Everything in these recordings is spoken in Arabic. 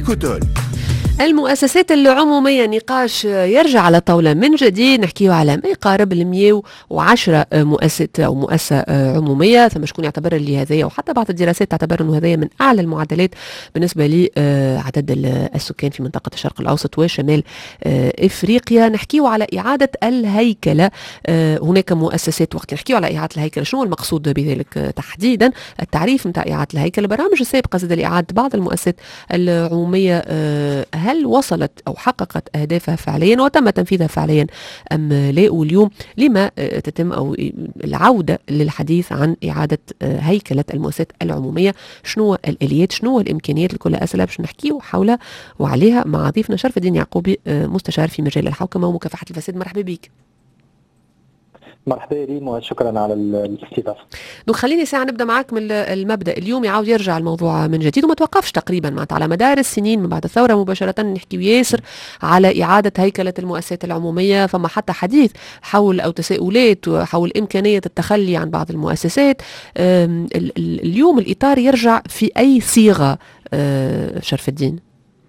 إيكوتول. المؤسسات العمومية نقاش يرجع على طاولة من جديد. نحكيه على ما يقارب 110 مؤسسة أو مؤسسة عمومية. ثم شكون يعتبر اللي هذايا، وحتى بعض الدراسات تعتبر أنه هذايا من أعلى المعدلات بالنسبة لعدد السكان في منطقة الشرق الأوسط وشمال إفريقيا. نحكيه على إعادة الهيكلة. هناك مؤسسات، وقت نحكيه على إعادة الهيكلة شنو المقصود بذلك تحديدا؟ التعريف متاع إعادة الهيكلة. البرامج السابقة زاد لإعادة بعض المؤسسات العمومية هل وصلت أو حققت أهدافها فعليا وتم تنفيذها فعليا أم لا؟ واليوم لما تتم أو العودة للحديث عن إعادة هيكلة المؤسسات العمومية؟ شنو الآليات، شنو الإمكانيات؟ لكل أسئلة باش نحكيه حولها وعليها مع ضيفنا شرف الدين يعقوبي، مستشار في مجال الحوكمة ومكافحة الفساد. مرحبا بك. مرحبا ريم وشكرا على الاستضافه. دونك خليني ساعة نبدا معك من المبدا. اليوم يعاود يرجع الموضوع من جديد وما توقفش تقريبا معناتها على مدار السنين من بعد الثوره مباشره. نحكي ياسر على اعاده هيكله المؤسسات العموميه. فما حتى حديث حول او تساؤلات حول امكانيه التخلي عن بعض المؤسسات. اليوم الاطار يرجع في اي صيغه شرف الدين؟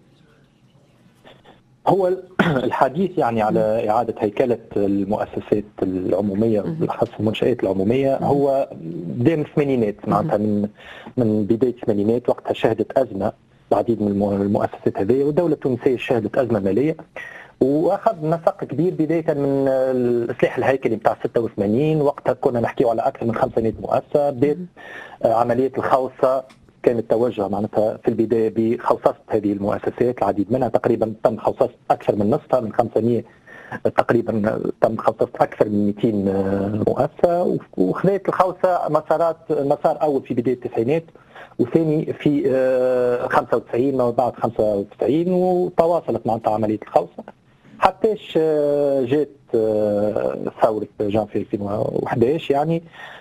هو الحديث يعني على إعادة هيكلة المؤسسات العمومية بالأخص المنشآت العمومية هو بدأ من الثمانينات، معناتها من بداية الثمانينات. وقتها شهدت أزمة العديد من المؤسسات هذه، والدولة التونسية شهدت أزمة مالية، واخذ نسق كبير بدايه من الاصلاح الهيكلي بتاع 86. وقتها كنا نحكي على اكثر من 500 مؤسسه. بدات عمليه الخوصه، كان التوجه معناتها في البدايه بخوصصه هذه المؤسسات. العديد منها تقريبا تم خوصصه اكثر من نصفها، من 500 تقريبا تم خوصصه اكثر من 200 مؤسسه. وخذت الخوصه مسار اول في بدايه التسعينات، وثاني في 95 ما بعد 95، وتواصلت معناتها عمليه الخوصه حتىش جات ثوره جانفي 2011 يعني،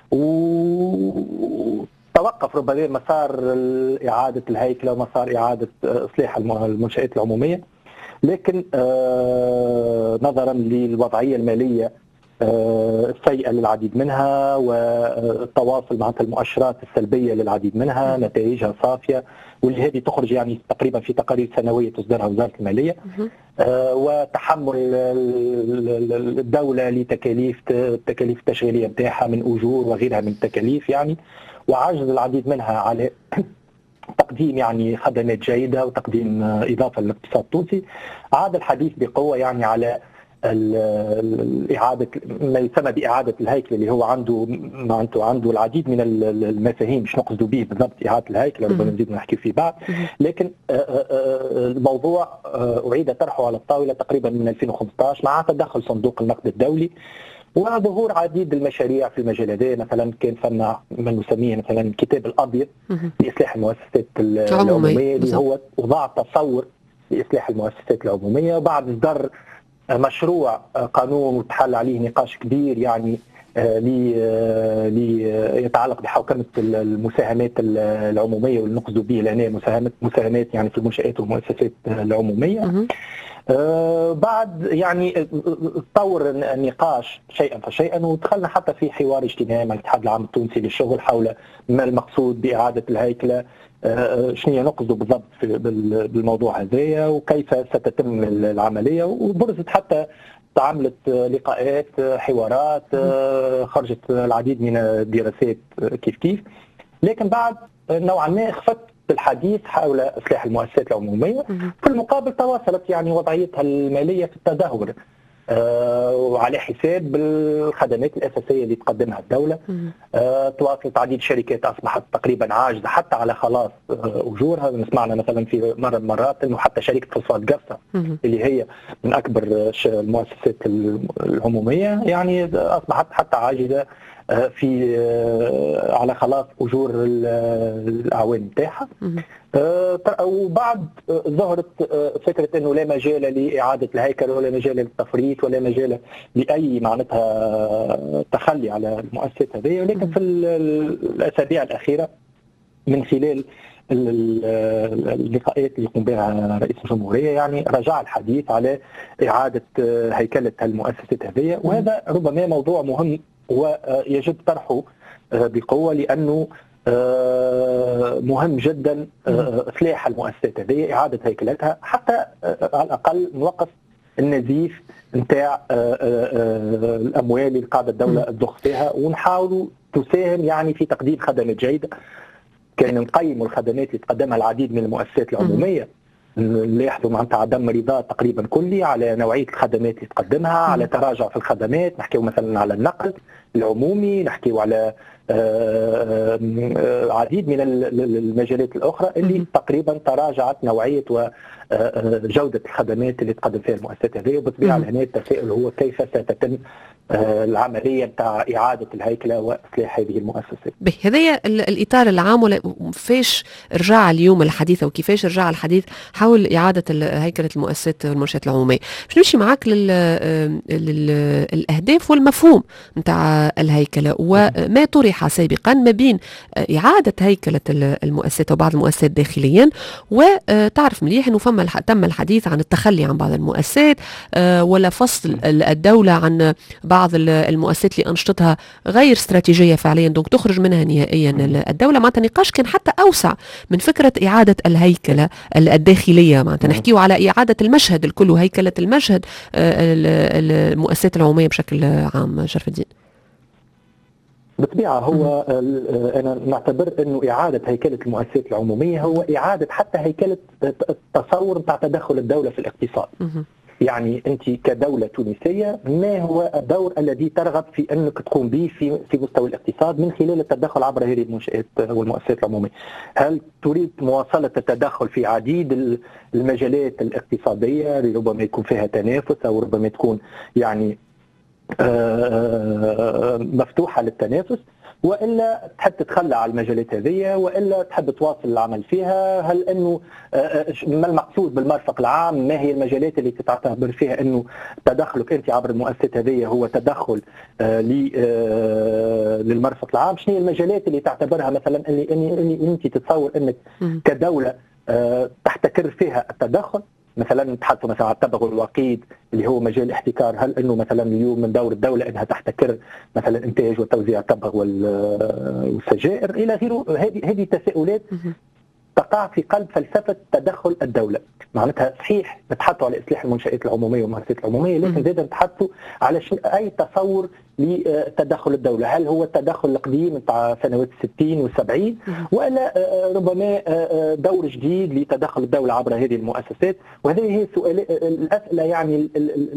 توقف ربما مسار إعادة الهيكلة ومسار إعادة إصلاح المنشآت العمومية. لكن نظرا للوضعية المالية السيئة للعديد منها، والتواصل مع المؤشرات السلبية للعديد منها، نتائجها صافية، واللي هذه تخرج يعني تقريبا في تقارير سنوية تصدرها وزارة المالية، وتحمل الدولة لتكاليف التشغيلية بتاعها من أجور وغيرها من التكاليف يعني، وعجز العديد منها على تقديم يعني خدمات جيدة وتقديم إضافة للاقتصاد التونسي. عاد الحديث بقوة يعني على إعادة ما يسمى بإعادة الهيكل، اللي هو عنده العديد من المفاهيم مش نقصدوا به بالضبط إعادة الهيكل، ربما نزيد نحكي فيه بعد. لكن الموضوع أعيد طرحه على الطاولة تقريبا من 2015 مع تدخل صندوق النقد الدولي وظهور عديد المشاريع في المجال هذا. مثلا كان فما ما نسميه مثلا الكتاب الابيض لاصلاح المؤسسات العموميه، اللي هو وضع تصور لاصلاح المؤسسات العموميه، وبعد اصدار مشروع قانون وتحل عليه نقاش كبير يعني يتعلق بحوكمه المساهمات العموميه، والنقصد به لان مساهمات يعني في المنشآت والمؤسسات العموميه. بعد يعني تطور النقاش شيئا فشيئا، ودخلنا حتى في حوار اجتماعي مع الاتحاد العام التونسي للشغل حول ما المقصود بإعادة الهيكلة، شنو نقصد بالضبط بالموضوع هذايا، وكيف ستتم العملية. وبرزت حتى تعاملت لقاءات حوارات، خرجت العديد من الدراسات كيف. لكن بعد نوعا ما خفت الحديث حول إصلاح المؤسسات العمومية. في المقابل تواصلت يعني وضعيتها المالية في التدهور، وعلى حساب الخدمات الأساسية اللي تقدمها الدولة. تواصلت عديد الشركات أصبحت تقريبا عاجزة حتى على خلاص أجورها. سمعنا مثلا في مرة من المرات أنه حتى شركة فوسفات قفصة اللي هي من أكبر المؤسسات العمومية يعني أصبحت حتى عاجزة في على خلاص أجور الأعوان بتاعها. وبعد ظهرت فكرة أنه لا مجال لإعادة الهيكل ولا مجال للتفريط ولا مجال لأي معناتها تخلي على المؤسسات هذه. ولكن في الأسابيع الأخيرة من خلال اللقاءات اللي يقوم بها رئيس الجمهورية يعني رجع الحديث على إعادة هيكلة المؤسسات هذه، وهذا ربما موضوع مهم ويجب طرحه بقوة، لأنه مهم جدا إصلاح المؤسسات هذه، إعادة هيكلتها، حتى على الأقل نوقف النزيف نتاع الأموال اللي قاعدة الدولة تضخ فيها، ونحاولوا تساهم يعني في تقديم خدمات جيدة. كان نقيموا الخدمات اللي تقدمها العديد من المؤسسات العمومية، نلاحظوا معناتها عدم رضا تقريبا كلي على نوعية الخدمات اللي تقدمها، على تراجع في الخدمات. نحكيو مثلا على النقل العمومي، نحكيو على عديد من المجالات الأخرى اللي تقريبا تراجعت نوعية وجودة الخدمات اللي تقدم فيها المؤسسات هذه. وبالطبيعة هنا التساؤل هو كيف ستتم العملية بتاع إعادة الهيكلة وإصلاح هذه المؤسسات. هذايا الإطار العام، ولا فيش رجع اليوم الحديث وكيفاش رجع الحديث حول إعادة هيكلة المؤسسات والمنشآت العمومية. باش نمشي معك للأهداف والمفهوم نتاع الهيكلة وما طرح سابقا ما بين إعادة هيكلة المؤسسات وبعض المؤسسات داخليا، وتعرف مليح أنه تم الحديث عن التخلي عن بعض المؤسسات ولا فصل الدولة عن بعض المؤسسات اللي أنشطتها غير استراتيجية فعليا، دونك تخرج منها نهائيا الدولة. معناتها نقاش كان حتى أوسع من فكرة إعادة الهيكلة الداخلية، معناتها نحكيه على إعادة المشهد الكل وهيكلة المشهد المؤسسات العمومية بشكل عام. شرف الدين، بالطبيعة هو أنا نعتبر أنه إعادة هيكلة المؤسسات العمومية هو إعادة حتى هيكلة التصور بتاع تدخل الدولة في الاقتصاد. يعني أنت كدولة تونسية ما هو الدور الذي ترغب في أنك تقوم به في مستوى الاقتصاد من خلال التدخل عبر هذه المنشآت والمؤسسات العمومية؟ هل تريد مواصلة التدخل في عديد المجالات الاقتصادية اللي ربما يكون فيها تنافس أو ربما تكون يعني مفتوحة للتنافس، وإلا تحب تتخلى على المجالات هذه، وإلا تحب تواصل العمل فيها؟ هل أنه ما المقصود بالمرفق العام؟ ما هي المجالات اللي تعتبر فيها أنه تدخلك أنت عبر المؤسسات هذه هو تدخل للمرفق العام؟ شنو هي المجالات اللي تعتبرها مثلا اللي أنت تتصور أنك كدولة تحتكر فيها التدخل؟ مثلا نتحدثوا مثلا على التبغ والوقيد اللي هو مجال الاحتكار. هل انه مثلا اليوم من دور الدوله انها تحتكر مثلا انتاج وتوزيع التبغ والسجائر الى غيره؟ هذه تساؤلات تقع في قلب فلسفه تدخل الدوله. معناتها صحيح نتحدثوا على اصلاح المنشآت العموميه والمؤسسات العموميه، لكن زاد نتحدثوا على اي تصور لتدخل الدوله. هل هو التدخل القديم نتاع سنوات 60 و70 ولا ربما دور جديد لتدخل الدوله عبر هذه المؤسسات؟ وهذه هي الاسئله يعني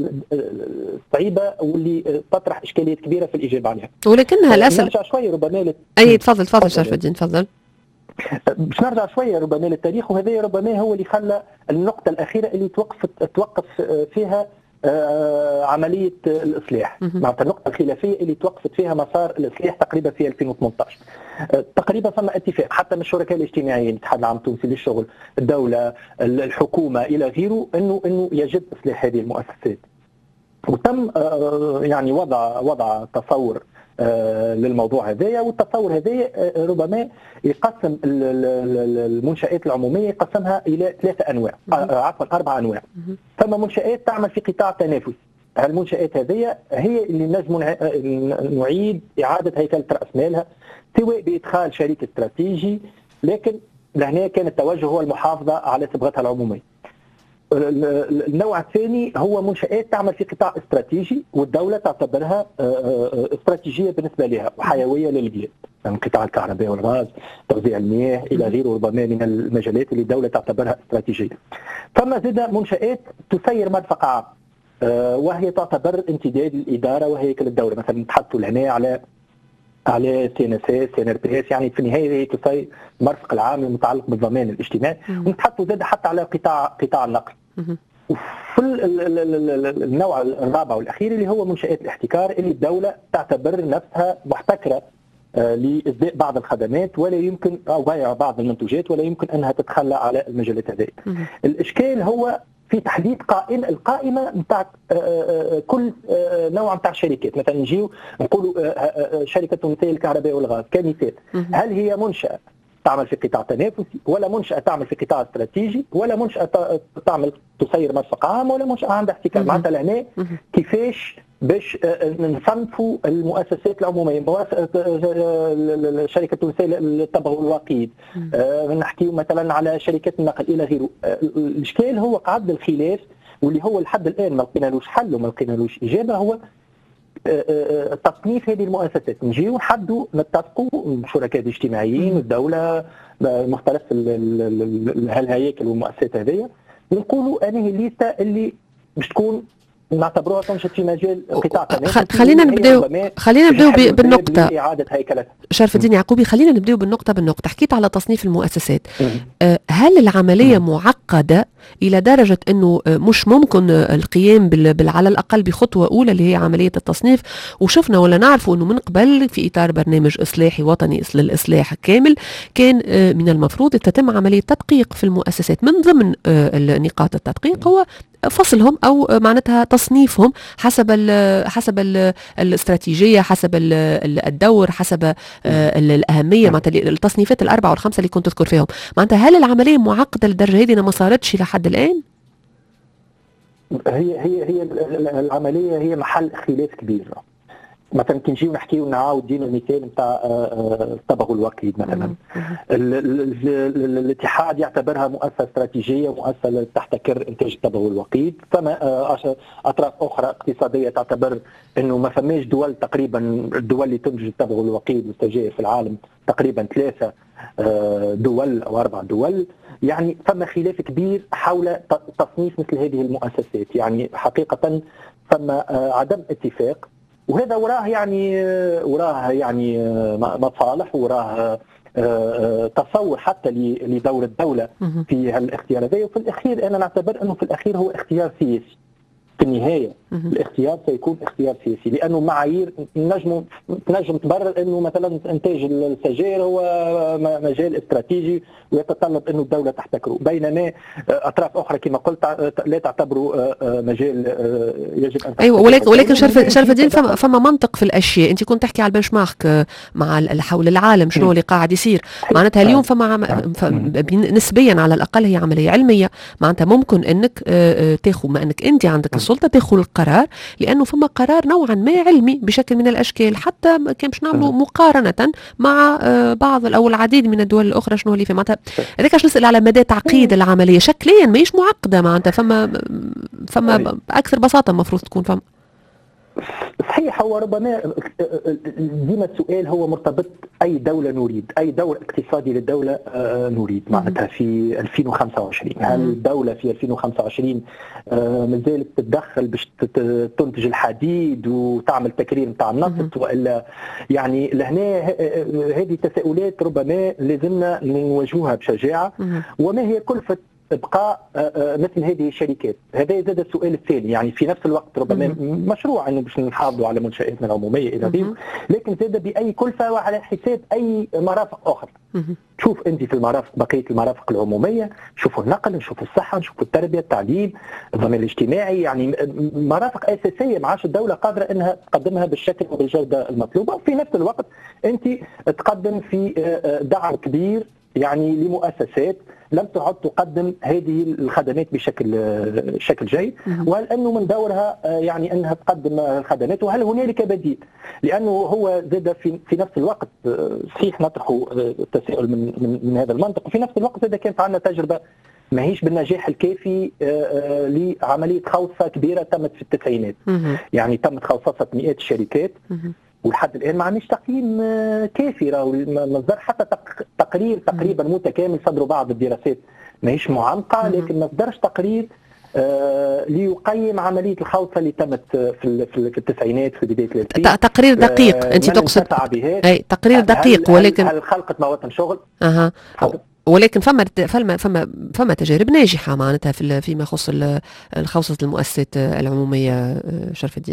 الصعيبه واللي تطرح اشكاليات كبيره في الاجابه عليها. ولكنها الاسئله نرجع شويه ربما اي تفضل شرف الدين تفضل. باش نرجع شويه ربما للتاريخ، وهذا ربما هو اللي خلى النقطه الاخيره اللي توقف فيها عمليه الاصلاح. معناتها النقطه الخلافيه اللي توقفت فيها مسار الاصلاح تقريبا في 2018 تقريبا ثم اتفاق حتى من الشركاء الاجتماعيين، الاتحاد العام التونسي للشغل، الدوله، الحكومه الى غيره، انه يجب اصلاح هذه المؤسسات. وتم يعني وضع تصور للموضوع هذايا، والتصور هذايا ربما يقسم المنشآت العمومية يقسمها إلى 4 أنواع. ثم منشآت تعمل في قطاع تنافسي. المنشآت هذه هي اللي نجم نعيد إعادة هيكلة رأس مالها سواء بإدخال شريك استراتيجي، لكن لهنا كان التوجه هو المحافظة على صبغتها العمومية. النوع الثاني هو منشآت تعمل في قطاع استراتيجي والدولة تعتبرها استراتيجية بالنسبة لها وحيوية للبلاد، يعني قطاع الكهرباء والغاز، توزيع المياه إلى غيره، ربما من المجالات اللي الدولة تعتبرها استراتيجية. ثم زاد منشآت تسير مرفق عام، وهي تعتبر امتداد الإدارة وهيكل الدولة. مثلا نتحدثوا هنا على CNSS CNRPS، يعني في النهايه هي تسير المرفق العام المتعلق بالضمان الاجتماعي. ونتحدثوا زاد حتى على قطاع النقل. وفي النوع الرابع والاخير اللي هو منشآت الاحتكار، اللي الدوله تعتبر نفسها محتكره لإسداء بعض الخدمات ولا يمكن أو بيع بعض المنتوجات ولا يمكن أنها تتخلى على المجالات هذه. الإشكال هو في تحديد القائمة نتاع كل نوع نتاع الشركات. مثلا نجيو نقولوا شركة تونسية للكهرباء والغاز كمثال، هل هي منشأة تعمل في قطاع تنافسي، ولا منشأة تعمل في قطاع استراتيجي، ولا منشأة تعمل تسير مرفق عام، ولا منشأة عندها احتكار؟ معناتها لهنا كيفاش باش نصنفوا المؤسسات العموميه، الشركه التونسيه للطبغ والوقيد، نحكيو مثلا على شركات النقل الى غيره. الاشكال هو قعد الخلاف واللي هو لحد الان ما لقينالوش حل وما لقينالوش اجابه، هو تصنيف هذه المؤسسات. نجيو نحدوا نتفقوا الشركاء الاجتماعيين والدوله مختلف الهياكل والمؤسسات هذه، ونقولوا انهي الليسته اللي باش تكون نعتبروها تنشط في مجال قطاع التنافس. خلينا نبداو بالنقطة. إعادة هيكلة شرف الدين يعقوبي، خلينا نبداو بالنقطة. حكيت على تصنيف المؤسسات. هل العملية معقدة إلى درجة أنه مش ممكن القيام على الأقل بخطوة أولى اللي هي عملية التصنيف؟ وشفنا ولا نعرفوا أنه من قبل في إطار برنامج إصلاحي وطني للإصلاح كامل كان من المفروض تتم عملية تدقيق في المؤسسات. من ضمن نقاط التدقيق هو فصلهم او معناتها تصنيفهم حسب الاستراتيجيه، حسب الدور، حسب الاهميه، معناتها التصنيفات الاربعه والخمسه اللي كنت تذكر فيهم. معناتها هل العمليه معقده للدرجه هذه ما صارتش لحد الان؟ هي العمليه هي محل خلاف كبير. مثلا كي نجيو نحكيو نعاود دينا المثال نتاع الطبغ والوقيد مثلا، الاتحاد يعتبرها مؤسسه استراتيجيه، مؤسسه تحتكر انتاج الطبغ والوقيد. فما اطراف اخرى اقتصاديه تعتبر انه ما فماش دول، تقريبا الدول اللي تنتج الطبغ والوقيد والسجائر في العالم تقريبا 3 دول او 4 دول. يعني فما خلاف كبير حول تصنيف مثل هذه المؤسسات. يعني حقيقه فما عدم اتفاق، وهذا وراه يعني مصالح، وراه تصور حتى لدور الدولة في هالاختيار هذا. وفي الأخير أنا نعتبر أنه في الأخير هو اختيار سياسي. في النهاية الاختيار سيكون اختيار سياسي، لأنه معايير تنجم تبرر أنه مثلا إنتاج السجائر هو مجال استراتيجي ويتطلب أنه الدولة تحتكره، بينما أطراف أخرى كما قلت لا تعتبره مجال يجب أن أيوة. ولكن شرف الدين فما منطق في الأشياء. أنت كنت تحكي على البنش مارك مع حول العالم شنو اللي قاعد يصير. معناتها اليوم نسبيا على الأقل هي عملية علمية. معناتها ممكن أنك تاخذ، ما أنك أنت عندك السلطة تاخذ القرار، لأنه فما قرار نوعا ما علمي بشكل من الأشكال. حتى كان باش نعملوا مقارنة مع بعض أو العديد من الدول الأخرى شنو اللي في. معناتها هذاك باش نسأل على مدى تعقيد العملية. شكليا ماهيش معقدة، معناتها فما أكثر بساطة المفروض تكون. فما صحيح. هو ربما ديما السؤال هو مرتبط أي دولة نريد، أي دور اقتصادي للدولة نريد. معناتها في 2025 هل الدولة في 2025 مازالت تتدخل باش تنتج الحديد وتعمل تكرير نتاع النفط، وإلا يعني لهنا هذه تساؤلات ربما لازمنا نواجهوها بشجاعة. وما هي كلفة ابقاء مثل هذه الشركات؟ هذا زاد السؤال الثاني. يعني في نفس الوقت ربما مشروع انه باش نحافظوا على منشاتنا العموميه الى غيره، لكن زاد باي كلفه وعلى حساب اي مرافق اخرى. شوف انت في المرافق، بقيه المرافق العموميه، شوفوا النقل، نشوفوا الصحه، نشوفوا التربيه، التعليم، الضمان الاجتماعي، يعني مرافق اساسيه معاش الدوله قادره انها تقدمها بالشكل وبالجوده المطلوبه. وفي نفس الوقت انت تقدم في دعم كبير يعني لمؤسسات لم تعد تقدم هذه الخدمات بشكل جيد. وهل انه من دورها يعني انها تقدم الخدمات، وهل هنالك بديل؟ لانه هو زاد في نفس الوقت صحيح نطرحوا التساؤل من هذا المنطق، وفي نفس الوقت زاد كانت عندنا تجربه ماهيش بالنجاح الكافي لعمليه خوصه كبيره تمت في التسعينات. يعني تمت خوصصه مئات الشركات، ولحد الان ما عندناش تقييم كافي. راهو مصدر حتى تقرير تقريبا متكامل صدروا بعض الدراسات ماهيش معمقه، لكن ما صدرش تقرير ليقيم عمليه الخوصه اللي تمت في التسعينات في بدايه الألفين. تقرير دقيق انت تقصد؟ اي تقرير دقيق. ولكن هل خلقت مواطن شغل؟ ولكن فما تجارب ناجحه معناتها فيما يخص الخوصه المؤسسات العموميه. شرف الدين،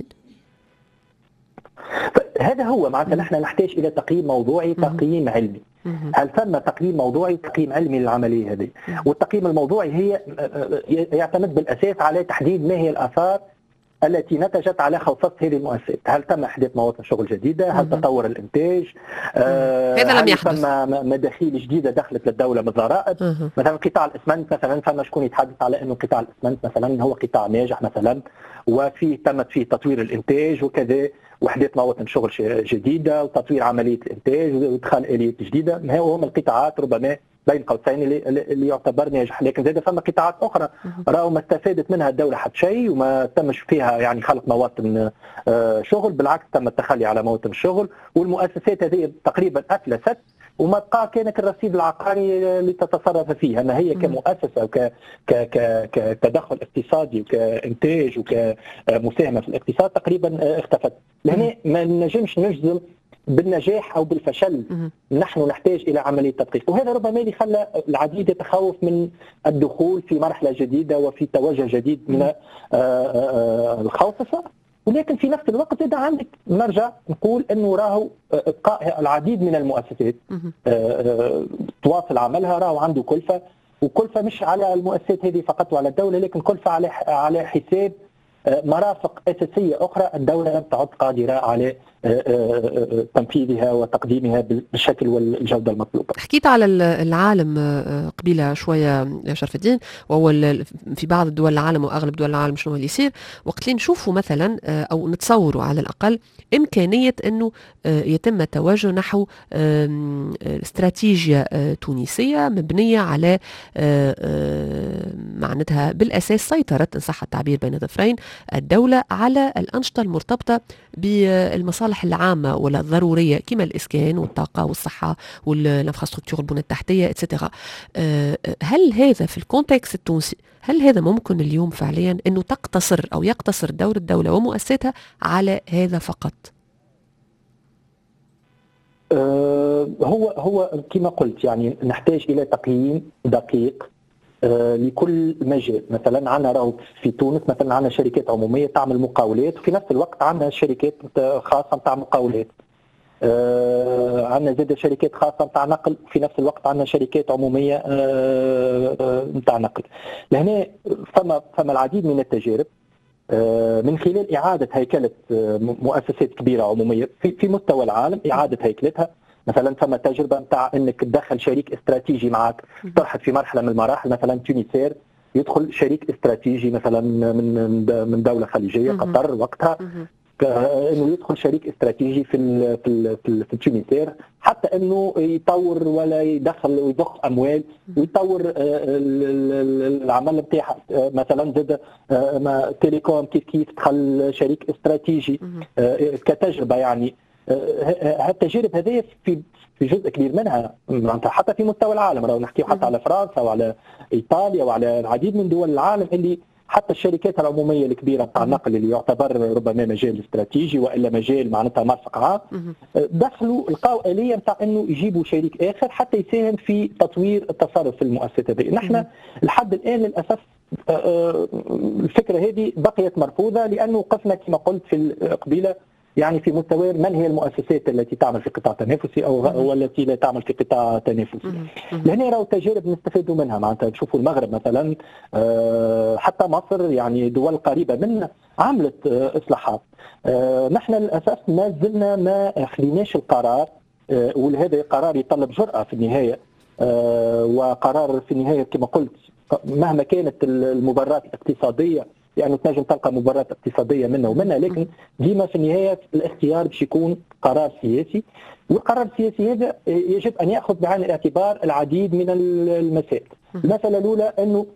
هذا هو معناتها نحن نحتاج الى تقييم موضوعي، تقييم علمي. هل ثم تقييم موضوعي، تقييم علمي للعمليه هذه؟ والتقييم الموضوعي يعتمد بالاساس على تحديد ما هي الاثار التي نتجت على خوصصة هذه المؤسسات. هل تم إحداث مواطن شغل جديدة؟ هل تطور الإنتاج؟ هذا لم يحدث. ثم مداخيل جديدة دخلت للدولة من الضرائب. مثلا قطاع الإسمنت مثلا، فما شكون يتحدث على أنه قطاع الإسمنت مثلا هو قطاع ناجح مثلا، وفيه تمت فيه تطوير الإنتاج وكذا، وإحداث مواطن شغل جديدة وتطوير عملية الإنتاج وإدخال آليات جديدة. هم القطاعات ربما بين قوسين اللي يعتبر ناجح. لكن زاد فما قطاعات اخرى راهو ما استفادت منها الدوله حتى شيء، وما تمش فيها يعني خلق مواطن شغل، بالعكس تم التخلي على مواطن الشغل، والمؤسسات هذه تقريبا افلست وما بقى كانك الرصيد العقاري اللي تتصرف فيه. اما هي كمؤسسه وكتدخل اقتصادي وكانتاج وكمساهمه في الاقتصاد تقريبا اختفت. لهنا ما نجمش نجزم بالنجاح او بالفشل. نحن نحتاج الى عمليه تدقيق، وهذا ربما اللي خلى العديد يتخوف من الدخول في مرحله جديده وفي توجه جديد من الخوصصه. ولكن في نفس الوقت اذا عندك نرجع نقول انه راهو ابقاء العديد من المؤسسات تواصل عملها راهو عنده كلفه، وكلفه مش على المؤسسات هذه فقط وعلى الدوله، لكن كلفه على حساب مرافق أساسية أخرى الدولة لم تعد قادرة على تنفيذها وتقديمها بالشكل والجودة المطلوبة. حكيت على العالم قبيلة شوية شرف الدين، وهو في بعض دول العالم وأغلب دول العالم شنو اللي يصير وقت اللي نشوفوا مثلا أو نتصوروا على الأقل إمكانية أنه يتم التوجه نحو استراتيجية تونسية مبنية على معناتها بالأساس سيطرة إن صح التعبير بين ظفرين الدولة على الأنشطة المرتبطة بالمصالح العامة ولا الضرورية كما الإسكان والطاقة والصحة والانفراستركتور البنى التحتية اتسترا. هل هذا في الكونتكست التونسي هل هذا ممكن اليوم فعليا أنه تقتصر أو يقتصر دور الدولة ومؤسساتها على هذا فقط؟ هو كما قلت يعني نحتاج إلى تقييم دقيق لكل مجال. مثلا عندنا راهو في تونس مثلا عندنا شركات عموميه تعمل مقاولات، وفي نفس الوقت عندنا شركات خاصه نتاع مقاولات. عندنا زاد شركات خاصه نتاع نقل، وفي نفس الوقت عندنا شركات عموميه نتاع نقل. لهنا فما العديد من التجارب من خلال اعاده هيكله مؤسسات كبيره عموميه في مستوى العالم، اعاده هيكلتها. مثلا فما تجربه نتاع انك تدخل شريك استراتيجي معك، طرحت في مرحله من المراحل مثلا تونسير يدخل شريك استراتيجي مثلا من دوله خليجيه قطر وقتها، انه يدخل شريك استراتيجي في تونسير حتى انه يطور ولا ويضخ اموال ويطور العمل نتاعها. مثلا زاد تيليكوم كيف دخل شريك استراتيجي كتجربه. يعني هالتجارب هذه في جزء كبير منها معناتها حتى في مستوى العالم، راهو نحكي حتى على فرنسا وعلى ايطاليا وعلى العديد من دول العالم اللي حتى الشركات العموميه الكبيره بتاع النقل اللي يعتبر ربما مجال استراتيجي والا مجال معناتها مرفق عام، دخلوا لقاو اليه نتاع انه يجيبوا شريك اخر حتى يساهم في تطوير التصرف في المؤسسه هذه. نحن لحد الان للاسف الفكره هذه بقيت مرفوضه، لانه وقفنا كما قلت في القبيله يعني في مستوى من هي المؤسسات التي تعمل في قطاع تنافسي او التي لا تعمل في قطاع تنافسي. لهنا راهو تجارب نستفيدوا منها. معناتها تشوفوا المغرب مثلا حتى مصر يعني دول قريبه منا عملت اصلاحات. نحن للاسف ما زلنا ما خليناش القرار، ولهذا قرار يطلب جرأة في النهايه، وقرار في النهايه كما قلت مهما كانت المبررات الاقتصاديه يعني تنجم تلقى مبررات اقتصاديه منا ومنا، لكن ديما في النهايه الاختيار باش يكون قرار سياسي، والقرار السياسي هذا يجب ان ياخذ بعين الاعتبار العديد من المسائل. المساله الاولى انه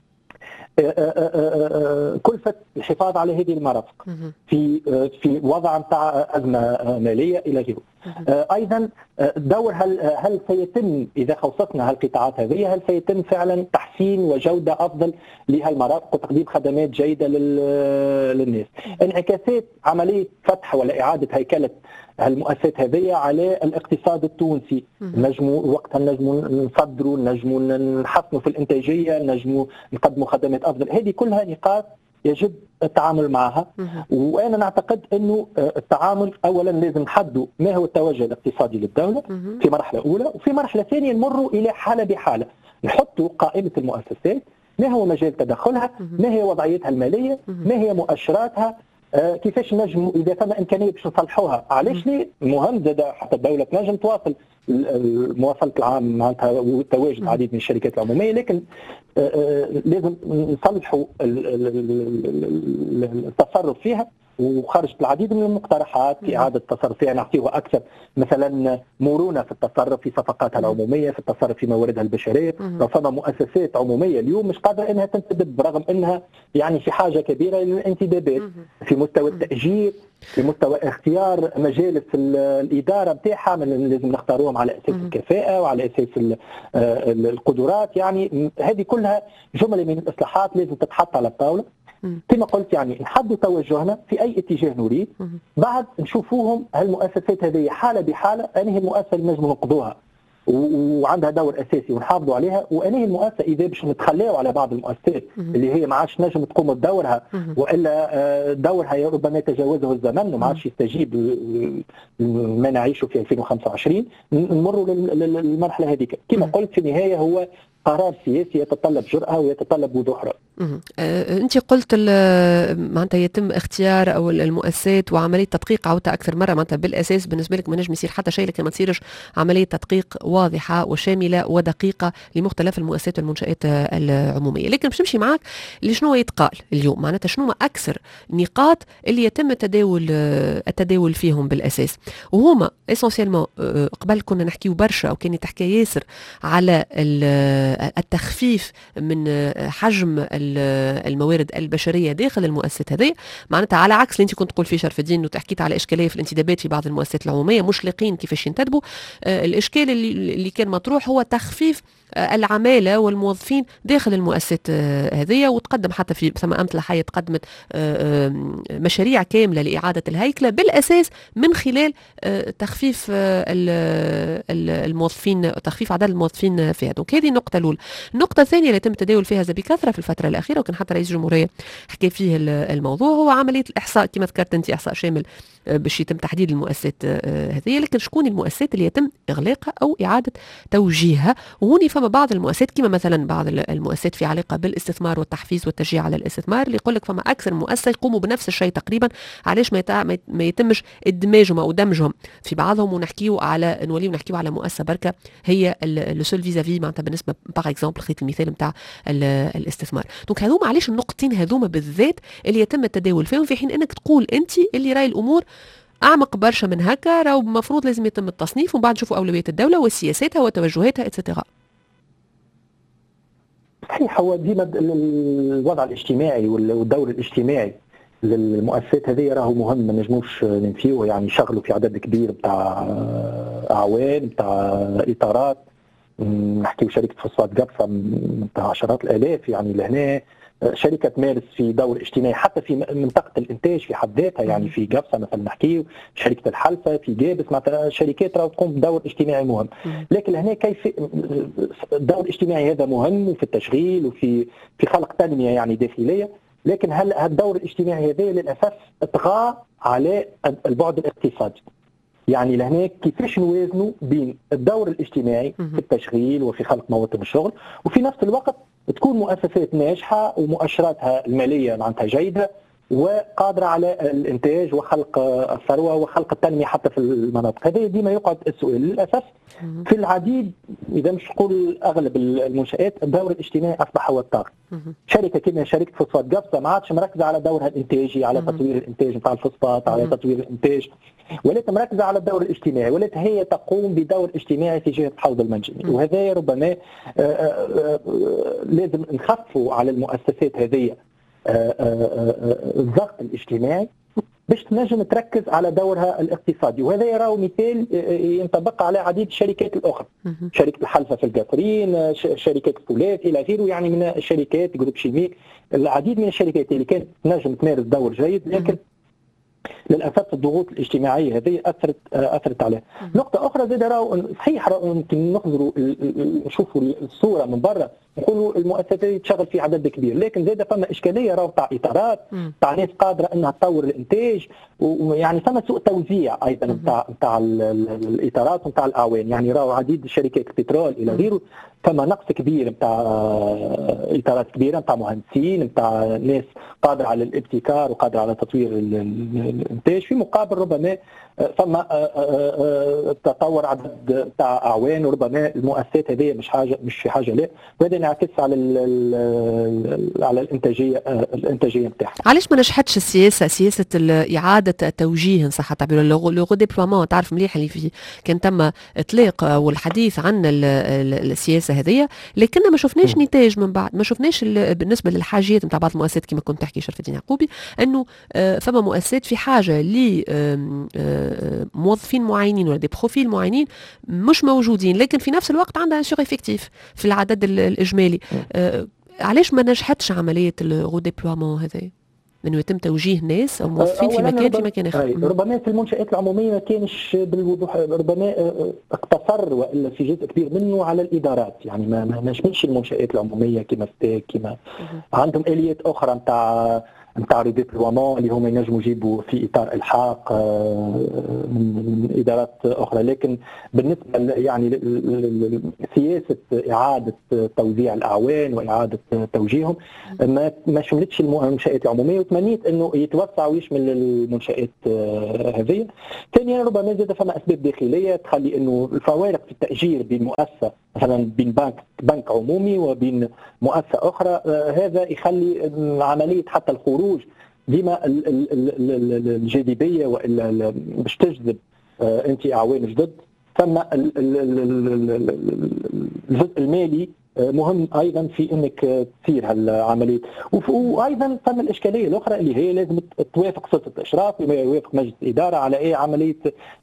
كلفة الحفاظ على هذه المرافق في وضع نتاع أزمة مالية إلى غيره. أيضا دور هل سيتم إذا خصصنا هالقطاعات هذه هل سيتم فعلا تحسين وجودة أفضل لهالمرافق وتقديم خدمات جيدة للناس. انعكاسات عملية فتح ولا إعادة هيكلة المؤسسات هذه على الاقتصاد التونسي، نجموا وقتها نجموا نصدروا، نجموا نحسنوا في الانتاجيه، نجموا نقدموا خدمات افضل. هذه كلها نقاط يجب التعامل معها. وانا نعتقد انه التعامل اولا لازم نحدوا ما هو التوجه الاقتصادي للدوله في مرحله اولى، وفي مرحله ثانيه نمروا الى حاله بحاله، نحطوا قائمه المؤسسات، ما هو مجال تدخلها، ما هي وضعيتها الماليه، ما هي مؤشراتها، كيفاش نجم اذا ثم امكانيه باش نصلحوها، علاش ليه؟ مهم زاد حتى الدوله تنجم تواصل مواصله العام معناتها وتواجد العديد من الشركات العموميه، لكن لازم نصلحوا التصرف فيها. وخرجت العديد من المقترحات في اعاده التصرف فيها، نعطيها اكثر مثلا مرونه في التصرف في صفقاتها العموميه، في التصرف في مواردها البشريه. لو فما مؤسسات عموميه اليوم مش قادره انها تنتدب رغم انها يعني في حاجه كبيره للانتدابات في مستوى التاجير، في مستوى اختيار مجالس الاداره نتاعها، لازم نختاروهم على اساس الكفاءه وعلى اساس القدرات. يعني هذه كلها جمله من الاصلاحات لازم تتحط على الطاوله. كما قلت يعني نحدد توجهنا في اي اتجاه نريد، بعد نشوفوهم هالمؤسسات هذه حاله بحاله انهي المؤسسه اللي نجم ننقذوها وعندها دور اساسي ونحافظوا عليها، وانهي المؤسسه اذا باش نتخلاو على بعض المؤسسات اللي هي ما عادش نجم تقوم بدورها، والا دورها ربما يتجاوزه الزمن وما عادش يستجيب ما نعيشه في 2025، نمروا للمرحله هذيك. كما قلت في النهايه هو قرار سياسي يتطلب جرأة ويتطلب وضوح رأي. أنت قلت معناتها يتم اختيار أو المؤسسات وعملية تدقيق عودتها أكثر مرة، معناتها بالأساس بالنسبة لك ما نجم يصير حتى شيء لكن ما تصيرش عملية تدقيق واضحة وشاملة ودقيقة لمختلف المؤسسات والمنشآت العمومية. لكن باش نمشي معك لشنو يتقال اليوم، معناتها شنو أكثر نقاط اللي يتم التداول فيهم بالأساس، وهما اسونسيالمون قبل كنا نحكيو برشا أو كان تحكي ياسر على التخفيف من حجم الموارد البشريه داخل المؤسسات هذه، معناتها على عكس اللي انت كنت تقول فيه شرف الدين وتحكيت على اشكاليه في الانتدابات في بعض المؤسسات العموميه مش لاقين كيفاش ينتدبوا. الاشكال اللي كان مطروح هو تخفيف العماله والموظفين داخل المؤسسات هذه، وتقدم حتى في ثم امثله حيه قدمت مشاريع كامله لاعاده الهيكله بالاساس من خلال تخفيف الموظفين، تخفيف عدد الموظفين فيها. دونك هذه النقطه الاولى. النقطه الثانيه اللي يتم التداول فيها بكثره في الفتره الاخيره وكان حتى رئيس الجمهوريه حكى فيه الموضوع هو عمليه الاحصاء كما ذكرت انت، احصاء شامل باش يتم تحديد المؤسسات هذه، لكن شكون المؤسسات اللي يتم اغلاقها او اعاده توجيهها. وهوني فما بعض المؤسسات كما مثلا بعض المؤسسات في علاقه بالاستثمار والتحفيز والتشجيع على الاستثمار اللي يقول لك فما اكثر مؤسسه يقوموا بنفس الشيء تقريبا، علاش ما يتمش ادماجهم او دمجهم في بعضهم ونحكيو على مؤسسه بركه هي لو سول فيزافي معناتها بالنسبه باغ اكزومبل خيط المثال نتاع الاستثمار. دونك هذوما علاش النقطتين هذوما بالذات اللي يتم التداول فيهم، في حين انك تقول انت اللي راي الامور اعمق برشا من هكا، راهو المفروض لازم يتم التصنيف ومن بعد نشوفوا اولويات الدوله وسياساتها وتوجهاتها اتسترا. صحيح، هو ديما الوضع الاجتماعي والدور الاجتماعي للمؤسسات هذه راهو مهم، ما نجموش ننفيوه. يعني شغلوا في عدد كبير بتاع اعوان بتاع اطارات، نحكيو شركه فوسفات قبصه بتاع عشرات الالاف، يعني لهنا شركه تمارس في دور اجتماعي حتى في منطقه الانتاج في حد ذاتها. يعني في قبصه مثلا نحكيو شركه الحلفه، في جابس مثلا شركات راهو تقوم بدور اجتماعي مهم. لكن لهنا كيف الدور الاجتماعي هذا مهم في التشغيل وفي خلق تنميه يعني داخليه، لكن هل الدور الاجتماعي هذا للاسف طغى على البعد الاقتصادي. يعني لهنا كيفاش نوازنوا بين الدور الاجتماعي في التشغيل وفي خلق مواطن الشغل، وفي نفس الوقت تكون مؤسسات ناجحه ومؤشراتها الماليه معناتها جيده وقادره على الانتاج وخلق الثروه وخلق التنميه حتى في المناطق هذه. ديما يقعد السؤال للاسف في العديد، اذا مش نقول اغلب المنشات، الدور الاجتماعي اصبح هو الطاغي. شركه كما شركه فوسفات قبصه ما عادش مركزه على دورها الانتاجي، على تطوير الانتاج نتاع الفوسفات، على تطوير الانتاج، ولكن مركزه على الدور الاجتماعي، ولكن هي تقوم بدور اجتماعي في جهه حوض المنجمي. وهذا ربما لازم نخفوا على المؤسسات هذه الضغط الاجتماعي باش تنجم تركز على دورها الاقتصادي. وهذا يراه مثال ينطبق على عديد الشركات الاخرى، شركه الحلفه في القطرين، شركات الفولاد الى اخره، يعني من الشركات جروب شيميك، العديد من الشركات اللي كانت تنجم تمارس دور جيد لكن للاسف الضغوط الاجتماعيه هذه اثرت عليه. نقطه اخرى زاد راهو صحيح يمكن نخزروا نشوفوا الصوره من برا نقولوا المؤسسات تشغل في عدد كبير، لكن زاد فما اشكاليه راهو تاع اطارات تاع ناس قادره انها تطور الانتاج، ويعني فما سوء توزيع ايضا نتاع الاطارات ونتاع الاعوان. يعني راهو عديد شركات البترول الى غيره فما نقص كبير نتاع اطارات كبيره نتاع مهندسين نتاع ناس قادره على الابتكار وقادره على تطوير الانتاج، في مقابل ربما فما تطور عدد تاع اعوان، وربما المؤسسات هذه مش في حاجه له، وهذا ينعكس على الانتاجيه نتاعها. علاش ما نجحتش سياسه اعاده التوجيه ان صح التعبير لو ديبلومون؟ تعرف مليح اللي فيه كان تم اطلاق والحديث عن السياسه هذه، لكن ما شفناش نتاج من بعد، ما شفناش بالنسبه للحاجيات نتاع بعض المؤسسات كما كنت تحكي شرف الدين يعقوبي انه فما مؤسسات في حاجه موظفين معينين ولا دي بروفيل معينين مش موجودين، لكن في نفس الوقت عندها سور افكتيف في العدد الاجمالي. علاش ما نجحتش عمليه الغوديبلومون هذا؟ انه يتم توجيه ناس او موظفين في مكان اخر. ربما في المنشآت العموميه ما كانش بالوضوح، ربما اقتصر والا في جزء كبير منه على الادارات، يعني ما نشملش المنشآت العموميه كما عندهم اليات اخرى نتاع ريديبلومون اللي هما ينجموا يجيبوا في اطار الحاق من ادارات اخرى، لكن بالنسبه يعني سياسه اعاده توزيع الاعوان واعاده توجيههم ما شملتش المنشآت العموميه، وتمنيت انه يتوسع ويشمل المنشآت هذه. ثانيا ربما زاد فما اسباب داخليه تخلي انه الفوارق في التاجير بين مؤسسه مثلا بين بنك عمومي وبين مؤسسه اخرى، هذا يخلي عمليه حتى الخروج ديما الجاذبيه والا باش تجذب انت اعوان جدد. ثم الجزء المالي مهم ايضا في انك تصير هالعمليه، وايضا ثم الاشكاليه الاخرى اللي هي لازم توافق سلطه الاشراف ويوافق مجلس الاداره على ايه عمليه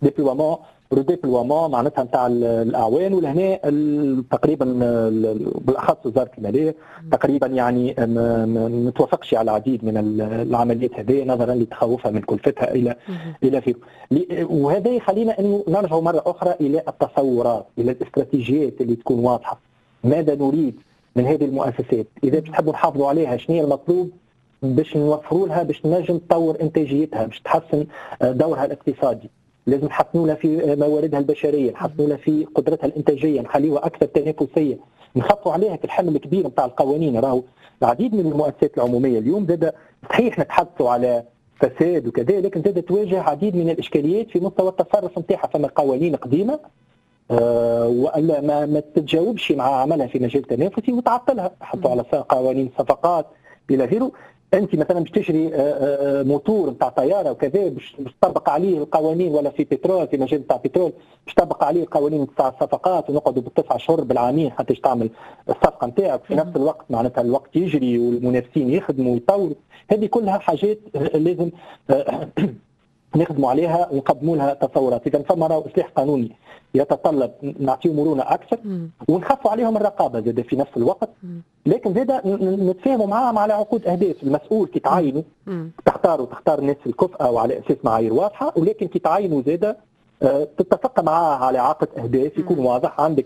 ديبلومون معناتها نتاع الاعوان. ولهنا تقريبا بالاخص وزاره الماليه تقريبا يعني ما توافقش على العديد من العمليات هذه نظرا لتخوفها من كلفتها الى اخره. وهذا يخلينا انه نرجع مره اخرى الى التصورات، الى الاستراتيجيات اللي تكون واضحه. ماذا نريد من هذه المؤسسات؟ اذا بتحبوا نحافظوا عليها شنو هي المطلوب باش نوفروا لها باش تنجم تطور انتاجيتها، باش تحسن دورها الاقتصادي. لازم نحسنوا لها في مواردها البشريه، نحسنوا لها في قدرتها الانتاجيه، نخليوها اكثر تنافسيه، نخفوا عليها في الحمل الكبير نتاع القوانين. راهو العديد من المؤسسات العموميه اليوم زاد صحيح نتحدثوا على فساد وكذا، لكن زاد تواجه عديد من الاشكاليات في مستوى التصرف نتاعها. فما قوانين قديمه والا ما تتجاوبش مع عملها في مجال تنافسي وتعطلها، حطوا على قوانين صفقات الى غيره. انت مثلا باش تشري موتور نتاع طياره وكذا باش تطبق عليه القوانين، ولا في بترول في مجال نتاع بترول باش تطبق عليه القوانين نتاع الصفقات ونقعدوا بالتسع شهور بالعامين حتى تعمل الصفقه نتاعك. في نفس الوقت معناتها الوقت يجري والمنافسين يخدموا ويطوروا. هذه كلها حاجات لازم نخدموا عليها ونقدموا لها تصورات. اذا فما راهو اصلاح قانوني يتطلب نعطيهم مرونه اكثر ونخفوا عليهم الرقابه زاد في نفس الوقت، لكن زاد نتفاهموا معاهم على عقود اهداف. المسؤول كي تعينوا تختار الناس الكفء وعلى اساس معايير واضحه، ولكن كي تعينوا زاد تتفق معاه على عقد اهداف يكون واضح. عندك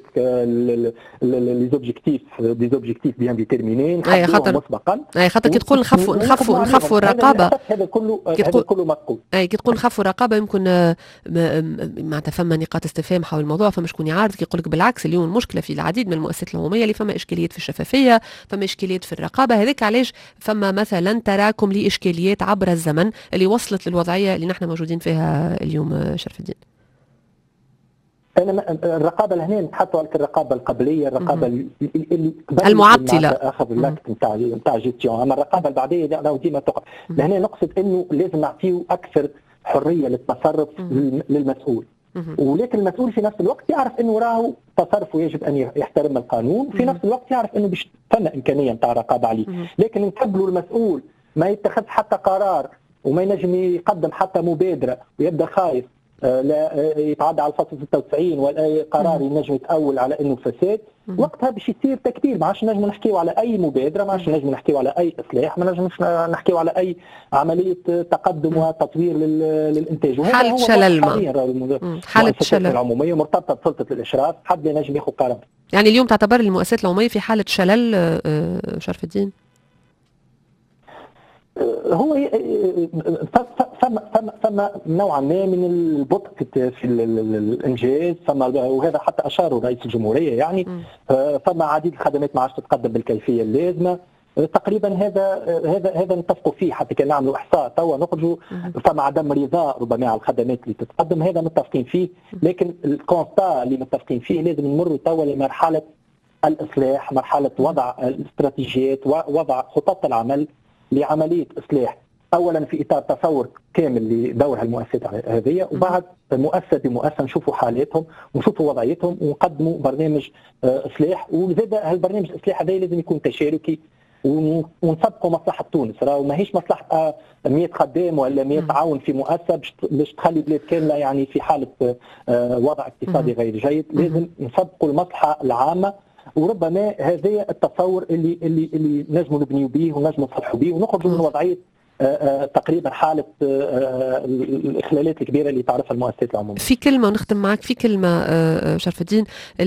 لي زوبجيكتيف بيان ديتيرمينين مسبقا. خاطر كي تقول نخفوا الرقابه هذا كله مفقود. كي تقول نخفوا الرقابه يمكن معناتها فما نقاط استفهام حول الموضوع. فما شكون يعارض كي يقول لك بالعكس اليوم المشكله في العديد من المؤسسات العموميه اللي فما اشكاليات في الشفافيه، فما اشكاليات في الرقابه. هذاك علاش فما مثلا تراكم لاشكاليات عبر الزمن اللي وصلت للوضعيه اللي نحن موجودين فيها اليوم. شرف الدين، انا الرقابه لهنا نتحدثوا على الرقابه القبليه، الرقابه المعطله اخذ اللاكت نتاع جيستيون. اما الرقابه البعديه راهو ديما تقع. لهنا نقصد انه لازم نعطيه اكثر حريه للتصرف للمسؤول، ولكن المسؤول في نفس الوقت يعرف انه راهو تصرفه يجب ان يحترم القانون، في نفس الوقت يعرف انه باش فما امكانيه نتاع رقابه عليه. لكن نقبلوا المسؤول ما يتخذ حتى قرار وما ينجم يقدم حتى مبادره ويبدا خايف لا يتعدى على الفصل 96 ولا قرار ينجم يتأول على انه فساد. وقتها باش يصير تكتير، ما عادش نجموا نحكيو على اي مبادره، ما عادش نجموا نحكيو على اي اصلاح، ما نجموش نحكيو على اي عمليه تقدم وتطوير للانتاج. حالة شلل حالة شلل العموميه مرتبطه بسلطه الاشراف، حد لا ينجم ياخذ قرار. يعني اليوم تعتبر المؤسسات العموميه في حاله شلل شرف الدين؟ هو ثم نوعا ما من البطء في الانجاز، وهذا حتى اشاروا رئيس الجمهوريه، يعني ثم عديد الخدمات ما عادش تتقدم بالكيفيه اللازمه. تقريبا هذا نتفقوا فيه، حتى كان نعملوا احصاء توا نخرجوا فما عدم رضا ربما على الخدمات اللي تتقدم، هذا متفقين فيه. لكن الكونستا اللي متفقين فيه لازم نمروا توا لمرحله الاصلاح، مرحله وضع الاستراتيجيات ووضع خطط العمل لعمليه اصلاح، اولا في اطار تصور كامل لدورها المؤسسات هذه، وبعد مؤسسه بمؤسسه نشوفوا حالاتهم ونشوفوا وضعيتهم ونقدموا برنامج اصلاح. وزاد هالبرنامج الاصلاح هذا لازم يكون تشاركي ونسبقوا مصلحه تونس، راهو ماهيش مصلحه 100 خدام ولا 100 عاون في مؤسسه باش تخلي بلاد كامله يعني في حاله وضع اقتصادي غير جيد. لازم نسبقوا المصلحه العامه، وربما هذا التصور اللي نجموا نبنيوا به ونجموا نصلحوا به ونخرجوا من وضعيه تقريبا حاله الاخلالات الكبيره اللي تعرفها المؤسسات العموميه. في كلمه ونختم معك في كلمه شرف الدين،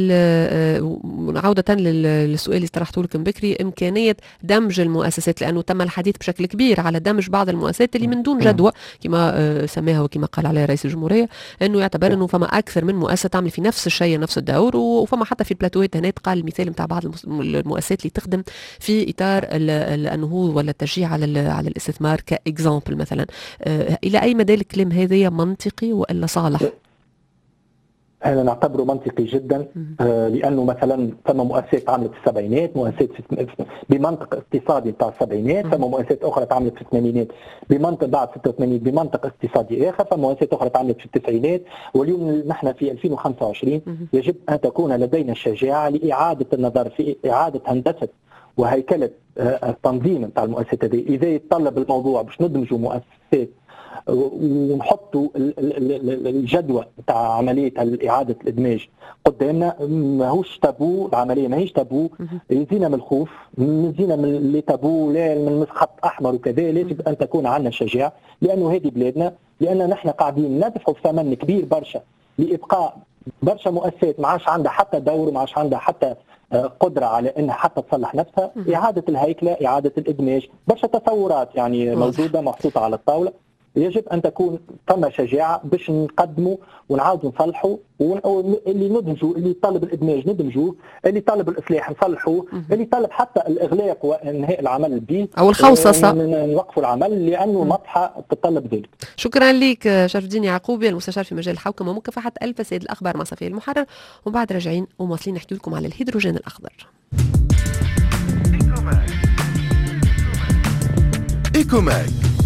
عوده للسؤال اللي طرحته لك من بكري، امكانيه دمج المؤسسات، لانه تم الحديث بشكل كبير على دمج بعض المؤسسات اللي من دون جدوى كما سماها وكما قال عليها رئيس الجمهوريه، انه يعتبر انه فما اكثر من مؤسسه تعمل في نفس الشيء نفس الدور، وفما حتى في البلاتوهات هناك قال المثال نتاع بعض المؤسسات اللي تخدم في اطار النهوض ولا التشجيع على الاستثمار كإكزامبل مثلا. إلى أي مدى الكلام هذا منطقي وإلا صالح؟ أنا نعتبره منطقي جدا، لأنه مثلا ثم مؤسسات عملت في السبعينات، مؤسسات بمنطق اقتصادي بتاع السبعينات، ثم مؤسسات أخرى عملت في الثمانينات بمنطق بعد 86 بمنطق اقتصادي آخر، ثم مؤسسات أخرى عملت في التسعينات، واليوم نحن في 2025 يجب أن تكون لدينا الشجاعة لإعادة النظر في إعادة هندسة وهيكلة التنظيم بتاع المؤسسات هذه. إذا يتطلب الموضوع باش ندمجوا مؤسسات ونحطوا الجدوى بتاع عمليه اعاده الادماج قدامنا، ماهوش تابو، العمليه ماهيش تابو، يزينا من الخوف، يزينا من اللي تابو، لا من خط احمر وكذا. يجب ان تكون عندنا شجاعه، لانه هذه بلادنا، لان نحن قاعدين ندفعوا ثمن كبير برشا لابقاء برشا مؤسسات ما عادش عندها حتى دور، ما عادش عندها حتى قدرة على أنها حتى تصلح نفسها. إعادة الهيكلة، إعادة الإدماج، برشا تصورات يعني موجودة محطوطة على الطاولة. يجب أن تكون ثم شجاعة باش نقدموا ونعاودوا نصلحوا، اللي ندمجوا، اللي طالب الإدماج ندمجوه، اللي طالب الإصلاح نصلحوه، اللي طالب حتى الإغلاق وإنهاء العمل به أو الخوصصة نوقفوا العمل، لأنه مصلحة تتطلب ذلك. شكرا لك شرف الدين يعقوبي، المستشار في مجال الحوكمة ومكافحة الفساد، الأخبار مع صفية المحرر، وبعد راجعين ومواصلين نحكي لكم على الهيدروجين الأخضر. إيكوماك